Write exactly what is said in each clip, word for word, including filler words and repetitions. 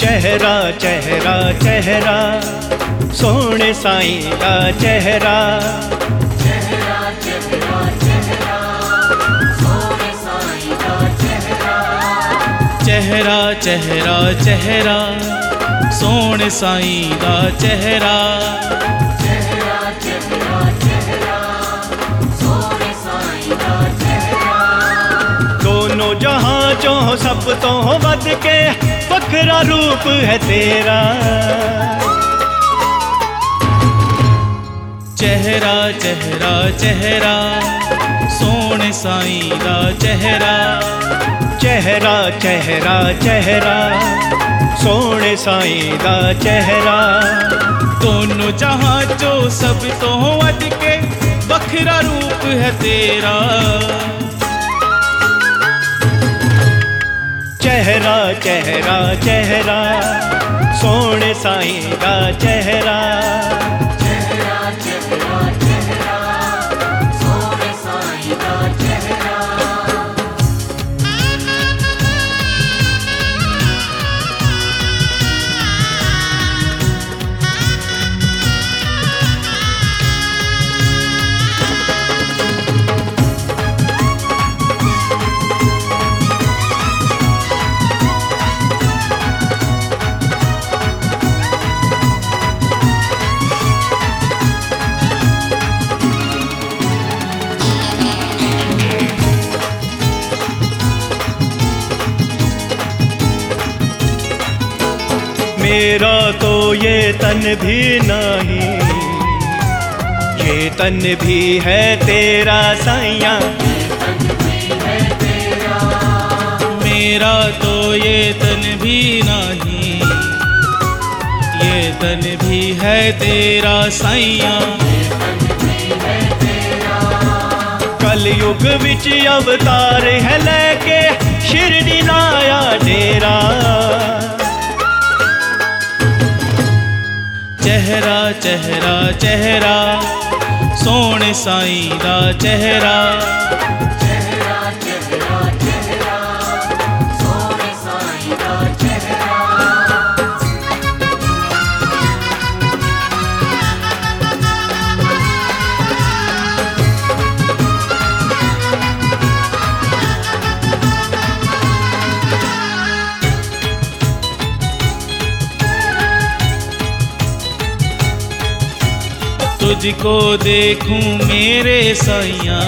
चेहरा चेहरा चेहरा सोने साईं दा चेहरा। चेहरा चेहरा चेहरा सोने साईं दा चेहरा। चेहरा चेहरा चेहरा सोने साईं दा चेहरा। चेहरा चेहरा चेहरा सोने साईं दा चेहरा। दोनों जहां चो सब तो वध के वखरा रूप है तेरा। चेहरा चेहरा चेहरा सोने साईं दा चेहरा। चेहरा चेहरा चेहरा सोने साईं दा चेहरा। दोनों जहां चो सब तो वध के वखरा रूप है तेरा। चेहरा चेहरा चेहरा सोने साईं दा चेहरा। चेहरा चेहरा चेहरा सोने साईं दा चेहरा। मेरा तो ये तन भी नहीं, ये तन भी है तेरा साईं। मेरा तो ये तन भी नहीं, ये तन भी है तेरा साईं। कलयुग विच अवतार है लेके शिरडी लाया डेरा। चेहरा चेहरा चेहरा सोने साईं दा चेहरा। चेहरा चेहरा चेहरा सोने साईं दा चेहरा। तुझको देखूं मेरे साईं,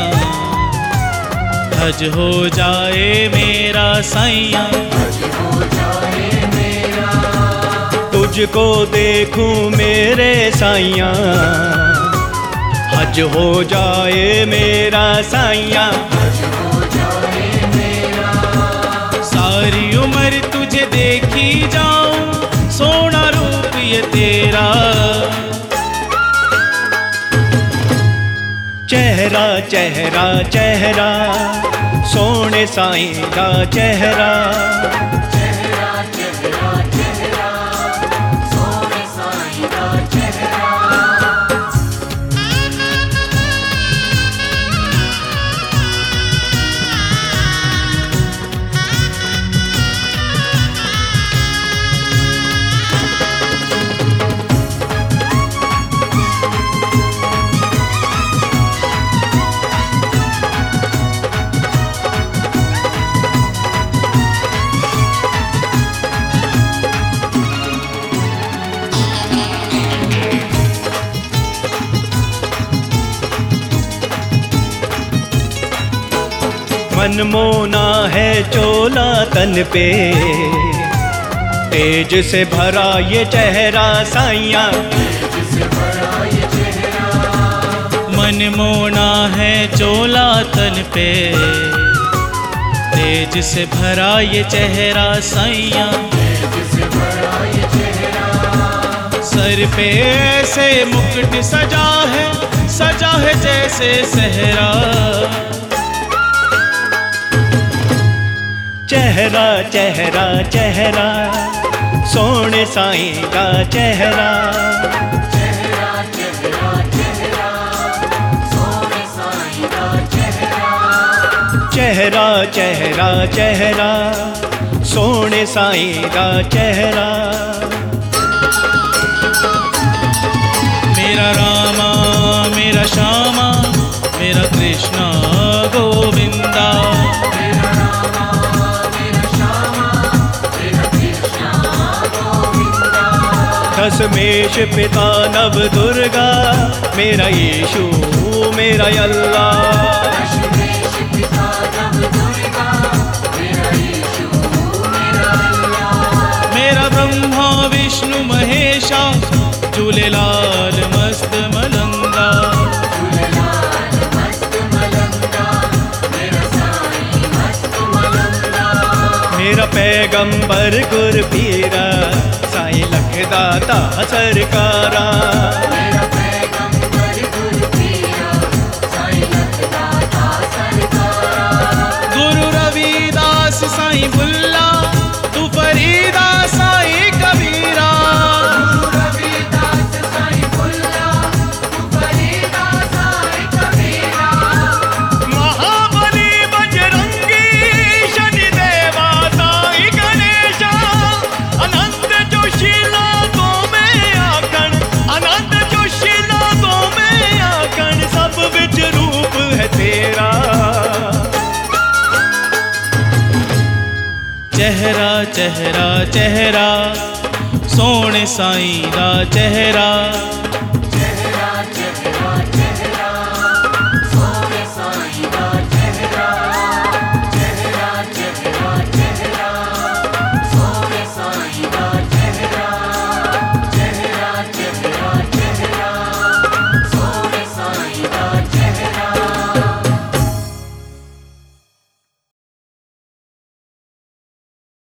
हज हो जाए मेरा साईं। तुझको देखूं मेरे साईं, हज हो जाए मेरा साईं। सारी उम्र तुझे देखी जाऊं सोना रूप ये तेरा। चेहरा चेहरा चेहरा सोने साईं दा चेहरा। चेहरा चेहरा चेहरा सोने साईं दा चेहरा। मनमोना है चोला तन पे, तेज से भरा ये चेहरा साईं। मनमोना है चोला तन पे, तेज से भरा ये चेहरा साईं। सर पे ऐसे मुकुट सजा है, सजा है जैसे सहरा। चेहरा चेहरा चेहरा सोने साईं का चेहरा। चेहरा चेहरा चेहरा सोने साईं दा चेहरा। चेहरा चेहरा चेहरा सोने साईं दा चेहरा। मेरा रामा मेरा श्यामा मेरा कृष्णा गोविंदा। मेरा रामा मेरा श्यामा मेरा कृष्णा गोविंदा। दशमेश पिता नव दुर्गा मेरा यीशु मेरा अल्लाह। दशमेश पिता नव दुर्गा मेरा यीशु मेरा अल्लाह। मेरा ब्रह्मा विष्णु महेशा झूलेलाल मस्त मलंगा। झूलेलाल मस्त मलंगा मेरा साईं मस्त मलंगा। मेरा पैगंबर गुरपीरा साईं लखदाता सरकारा। मेरा पैगंबर गुरपीरा साईं लखदाता सरकारा। गुरु रविदास साईं बुल्ला तू फरीदा साईं कबीरा। गुरु रविदास साईं बुल्ला तू फरीदा साईं कबीरा। महाबली बजरंगी शनि देवा साईं गणेशा। अनंत जोशीला गो में आकण अनंत जोशीला गो में आकण सब विच रूप है तेरा। चेहरा चेहरा चेहरा सोने साईं दा चेहरा।